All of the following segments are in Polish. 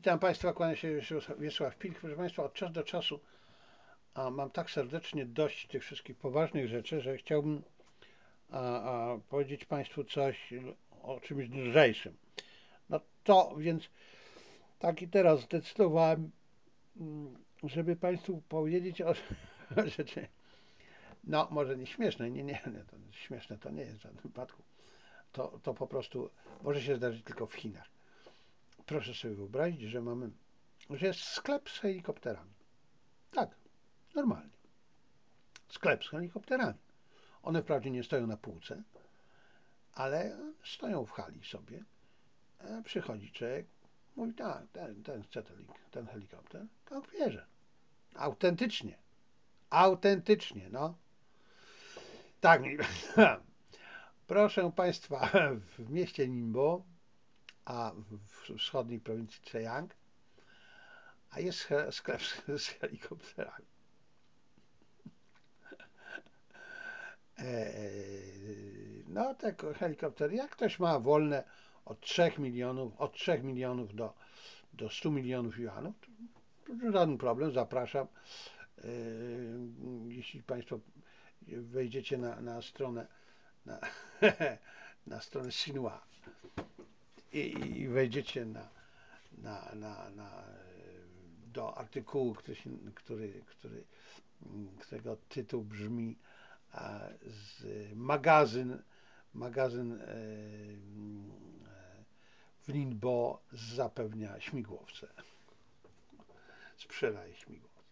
Witam Państwa, kłania się Wiesław Pilch. Proszę Państwa, od czasu do czasu mam tak serdecznie dość tych wszystkich poważnych rzeczy, że chciałbym powiedzieć Państwu coś o czymś lżejszym. No to więc tak i teraz zdecydowałem, żeby Państwu powiedzieć o rzeczy, no może nie śmieszne, nie, to śmieszne to nie jest w żadnym wypadku. To po prostu może się zdarzyć tylko w Chinach. Proszę sobie wyobrazić, że jest sklep z helikopterami. Tak, normalnie. Sklep z helikopterami. One wprawdzie nie stoją na półce, ale stoją w hali sobie. Przychodzi człowiek, mówi, tak, ten chce ten helikopter. Tak, bierze. Autentycznie. Autentycznie, no. Tak, proszę Państwa, w mieście Ningbo, a w wschodniej prowincji Zhejiang, a jest sklep z helikopterami. No, te helikoptery, jak ktoś ma wolne od 3 milionów do 100 milionów juanów, to żaden problem, zapraszam. Jeśli Państwo wejdziecie na stronę, na, na stronę Xinhua i wejdziecie do artykułu, którego tytuł brzmi z magazyn w Ningbo zapewnia śmigłowce. Sprzedaje śmigłowce.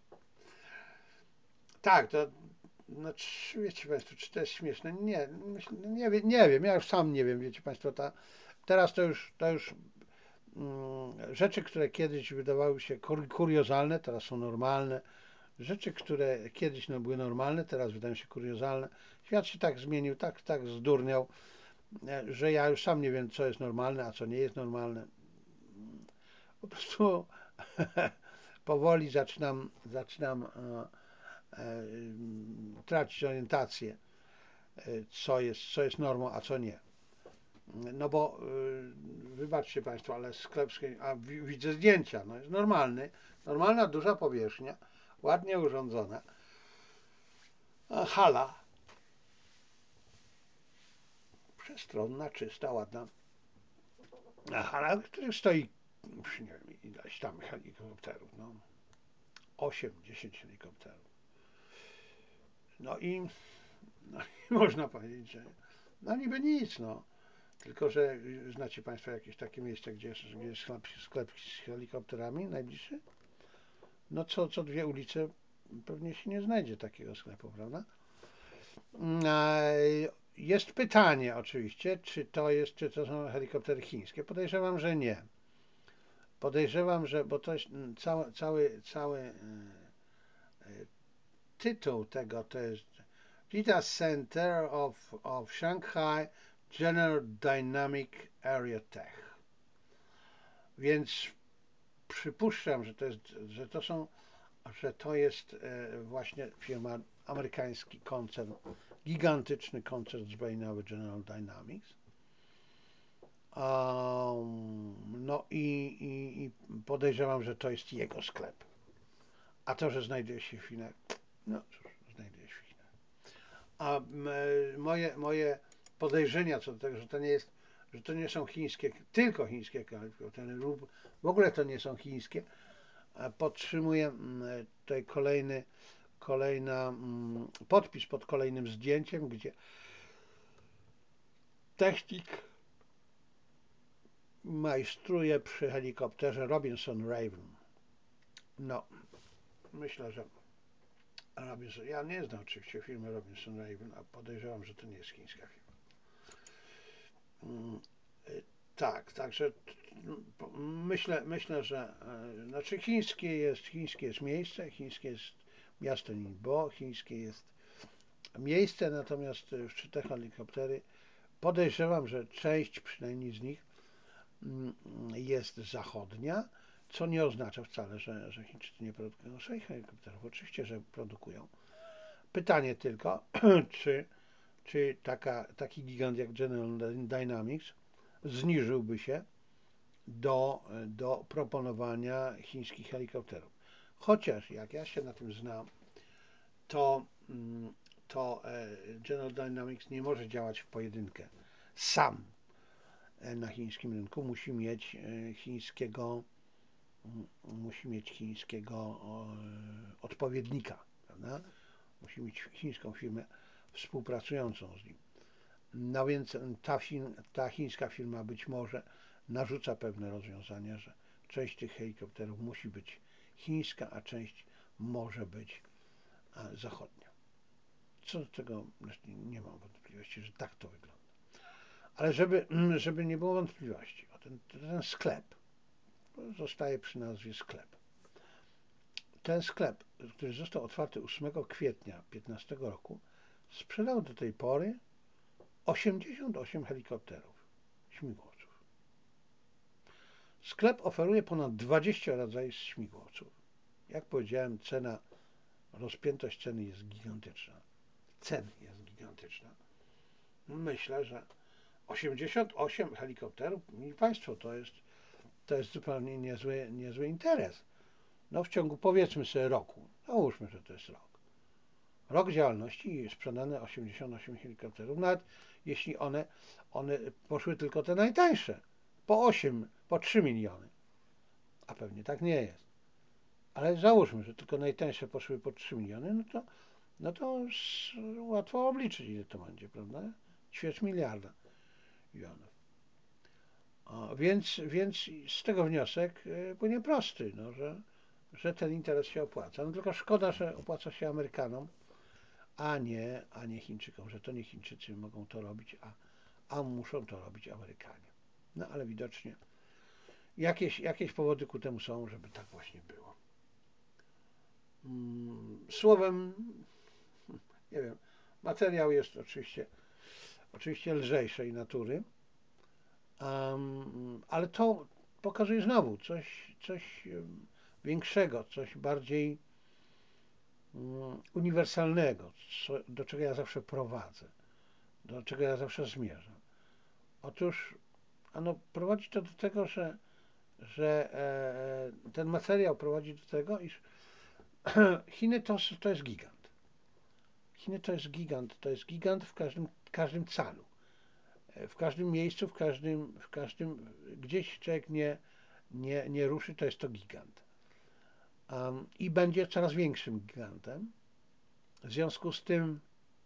Tak, to znaczy, wiecie Państwo, czy to jest śmieszne? Nie wiem, ja już sam nie wiem, wiecie Państwo, teraz to już rzeczy, które kiedyś wydawały się kuriozalne, teraz są normalne. Rzeczy, które kiedyś były normalne, teraz wydają się kuriozalne. Świat się tak zmienił, tak zdurniał, że ja już sam nie wiem, co jest normalne, a co nie jest normalne. Po prostu powoli zaczynam tracić orientację, co jest normą, a co nie. No bo wybaczcie Państwo, ale sklep, widzę zdjęcia, no jest normalna duża powierzchnia, ładnie urządzona, hala, przestronna, czysta, ładna hala, w której stoi, nie wiem, ileś tam helikopterów, no 8-10 helikopterów. No i można powiedzieć, że no niby nic, no. Tylko, że znacie Państwo jakieś takie miejsce, gdzie jest sklep z helikopterami najbliższy? No co dwie ulice pewnie się nie znajdzie takiego sklepu, prawda? Jest pytanie oczywiście, czy to są helikoptery chińskie. Podejrzewam, że nie. Podejrzewam, że, bo to jest cały tytuł tego to jest Data Center of Shanghai General Dynamic Area Tech. Więc przypuszczam, że to jest właśnie firma, amerykański koncern, gigantyczny koncern zbrojeniowy General Dynamics. No i podejrzewam, że to jest jego sklep. A to, że znajduje się w Chinach, no cóż, znajduje się w Chinach. A moje podejrzenia co do tego, że to nie są chińskie, tylko chińskie helikoptery, lub w ogóle to nie są chińskie, podtrzymuję tutaj kolejna podpis pod kolejnym zdjęciem, gdzie technik majstruje przy helikopterze Robinson Raven. No, myślę, że Robinson, ja nie znam oczywiście firmy Robinson Raven, a podejrzewam, że to nie jest chińska firma. Tak, także myślę, że znaczy chińskie jest miejsce, chińskie jest miasto Ningbo, chińskie jest miejsce, natomiast te helikoptery podejrzewam, że część przynajmniej z nich jest zachodnia, co nie oznacza wcale, że Chińczycy nie produkują swoich helikopterów. Oczywiście, że produkują. Pytanie tylko, czy taki gigant jak General Dynamics zniżyłby się do proponowania chińskich helikopterów. Chociaż jak ja się na tym znam, to, to General Dynamics nie może działać w pojedynkę. Sam na chińskim rynku musi mieć chińskiego odpowiednika, prawda? Musi mieć chińską firmę współpracującą z nim. No więc ta chińska firma być może narzuca pewne rozwiązania, że część tych helikopterów musi być chińska, a część może być zachodnia. Co do tego nie mam wątpliwości, że tak to wygląda. Ale żeby nie było wątpliwości, ten sklep zostaje przy nazwie sklep. Ten sklep, który został otwarty 8 kwietnia 2015 roku, sprzedał do tej pory 88 helikopterów, śmigłowców. Sklep oferuje ponad 20 rodzajów śmigłowców. Jak powiedziałem, rozpiętość ceny jest gigantyczna. Myślę, że 88 helikopterów, mili Państwo, to jest zupełnie niezły interes. No w ciągu, powiedzmy sobie, roku. Załóżmy, że to jest rok. Rok działalności i sprzedane 88 helikopterów, nawet jeśli one poszły tylko te najtańsze, po 3 miliony. A pewnie tak nie jest. Ale załóżmy, że tylko najtańsze poszły po 3 miliony, no to łatwo obliczyć, ile to będzie, prawda? Ćwierć miliarda juanów. Więc z tego wniosek płynie prosty, no, że ten interes się opłaca. No tylko szkoda, że opłaca się Amerykanom, a nie Chińczykom, że to nie Chińczycy mogą to robić, a muszą to robić Amerykanie. No ale widocznie jakieś powody ku temu są, żeby tak właśnie było. Słowem, nie wiem, materiał jest oczywiście lżejszej natury, ale to pokazuje znowu coś większego, coś bardziej uniwersalnego, do czego ja zawsze prowadzę, do czego ja zawsze zmierzam. Otóż prowadzi to do tego, że ten materiał prowadzi do tego, iż Chiny to jest gigant. Chiny to jest gigant w każdym calu. W każdym miejscu, w każdym gdzieś człowiek nie ruszy, to jest to gigant. I będzie coraz większym gigantem. W związku z tym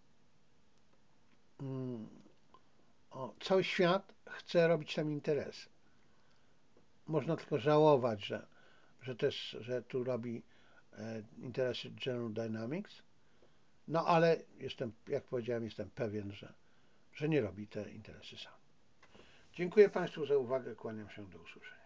cały świat chce robić tam interesy. Można tylko żałować, że tu robi interesy General Dynamics, no ale jak powiedziałem, jestem pewien, że nie robi te interesy sam. Dziękuję Państwu za uwagę, kłaniam się, do usłyszenia.